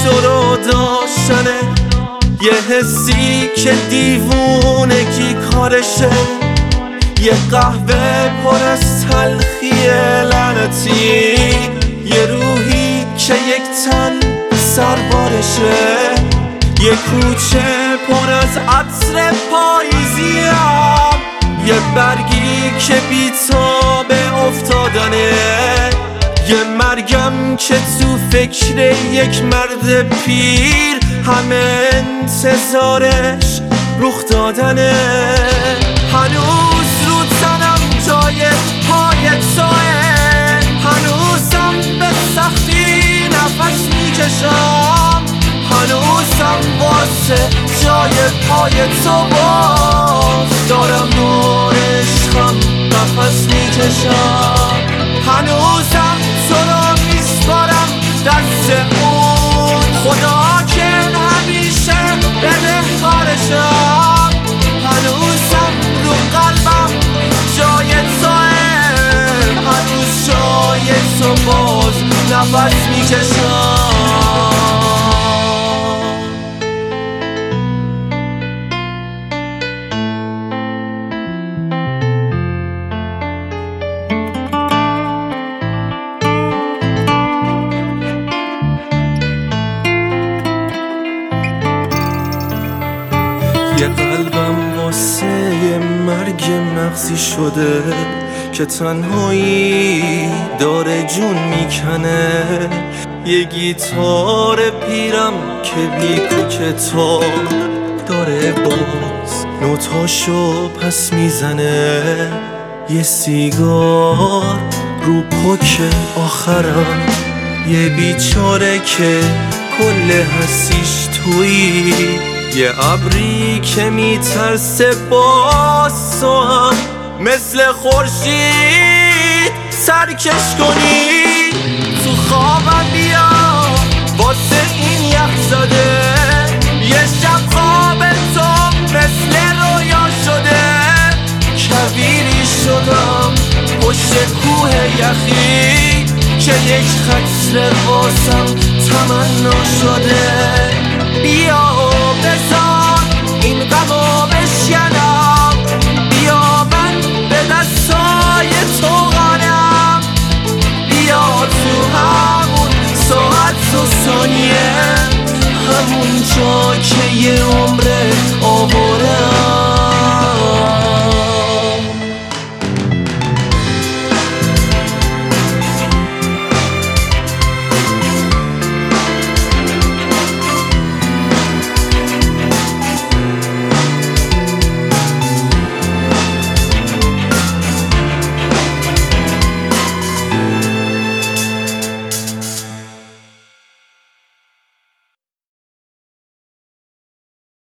تو رو داشتنه، یه حسی که دیوونگی کارشه، یه قهوه پر از تلخی لعنتی، یه روحی که یک تن سربارشه، یه کوچه پر از عطر پاییزیم، یه برگی که بی‌تاب افتادنه، یه مرگم که تو فکر یک مرد پیر همه انتظارش رخ دادنه. هنوز رو تنم جای پای توه، هنوزم به سختی نفس میکشم، هنوزم واسه جای پای تو باز دارم نور عشقم نفس میکشم، هنوزم تو رو میسپارم دست اون خدا که همیشه به مهربانشم، هنوزم رو قلبم جای توه، هنوز جای تو باز نفس میکشم. یه قلبم واسه یه مرگ مغزی شده که تنهایی داره جون میکنه، یه گیتار پیرم که بی کتاب داره باز نوتاشو پس میزنه، یه سیگار رو پک آخرم، یه بیچاره که کل حسیش تویی، یه ابری که میترسه باز تو هم مثل خورشید سرکش کنی، تو خوابم بیا واسه این یخزاده، یه شب خواب تو مثل رویا شده، کویری شدم پشت کوه یخی که یک خطر واسم تمنا شده، بیا